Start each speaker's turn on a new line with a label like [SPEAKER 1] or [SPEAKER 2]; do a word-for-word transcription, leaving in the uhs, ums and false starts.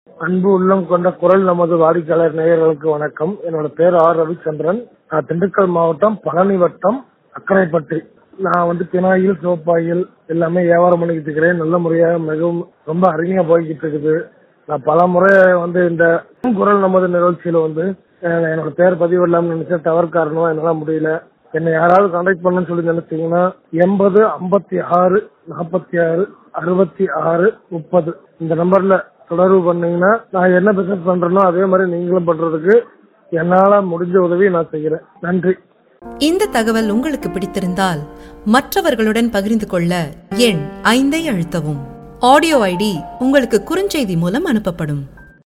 [SPEAKER 1] அன்பு உள்ளம் கொண்ட குரல் நமது வாடிக்கையாளர் நேயர்களுக்கு வணக்கம். என்னோட பேர் ஆர் ரவிச்சந்திரன். நான் திண்டுக்கல் மாவட்டம் பழனி வட்டம் அக்கரைப்பட்டி. நான் வந்து பினாயில் சோப்பாயில் எல்லாமே வியாபாரம் பண்ணிக்கிட்டு இருக்கிறேன். நல்ல முறையாக மிகவும் ரொம்ப அருமையா போய்கிட்டு இருக்குது. நான் பல முறை வந்து இந்த குரல் நமது நிகழ்ச்சியில வந்து என்னோட பேர் பதிவு இல்லாமல் நினைச்ச டவர் காரணமா என்னால முடியல. என்னை யாராவது கான்டாக்ட் பண்ணணும்னு சொல்லி நினைச்சீங்கன்னா எண்பது ஐம்பத்தி ஆறு நாற்பத்தி ஆறு அறுபத்தி ஆறு முப்பது இந்த நம்பர்ல தொடர்பு பண்ணீங்கன்னா நான் என்ன பிசினஸ் பண்றேனோ அதே மாதிரி நீங்களும் பண்றதுக்கு என்னால முடிஞ்ச உதவி நான் செய்கிறேன். நன்றி.
[SPEAKER 2] இந்த தகவல் உங்களுக்கு பிடித்திருந்தால் மற்றவர்களுடன் பகிர்ந்து கொள்ள எண் ஐந்தை அழுத்தவும். ஆடியோ ஐடி உங்களுக்கு குறுஞ்செய்தி மூலம் அனுப்பப்படும்.